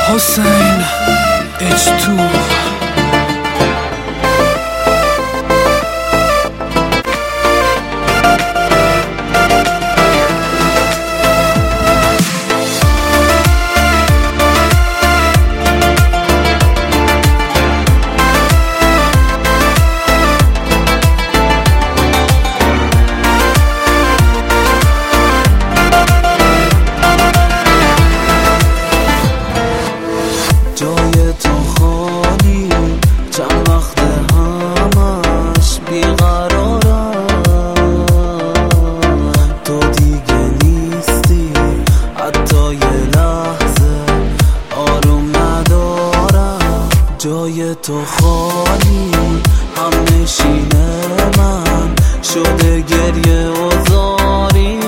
حسین H2. جای تو خالی چند وقت همش بیقرارم، تو دیگه نیستی حتی یه لحظه آروم ندارم. جای تو خالی هم نشینه من شده گریه و زاری،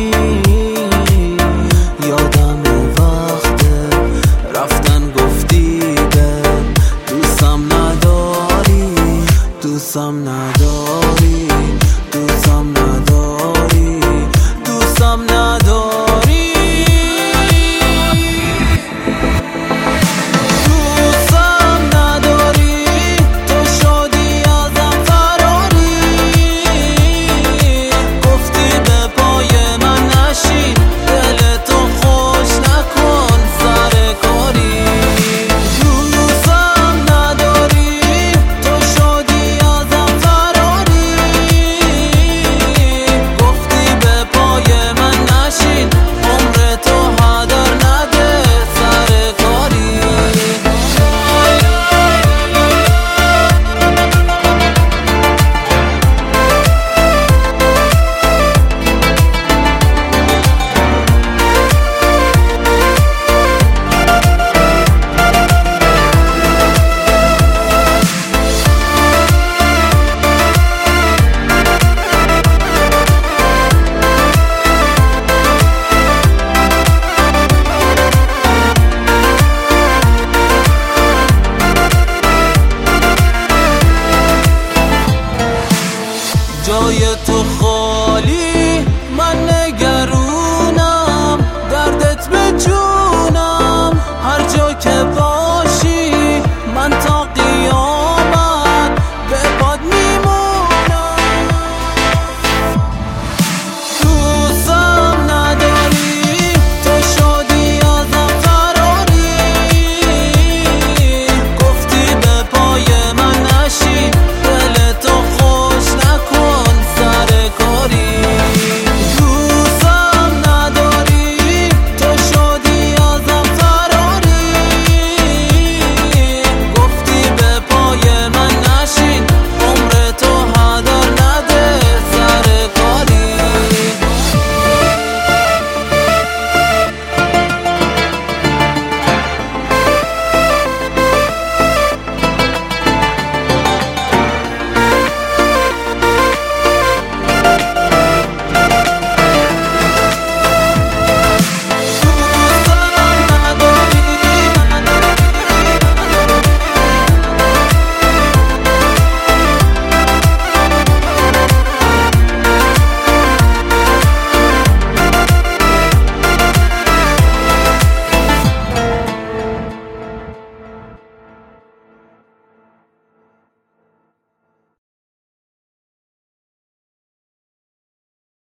یادم وقت رفتن گفتی به دوستم نداری، دوستم نداری، دوستم نداری، دوستم نداری.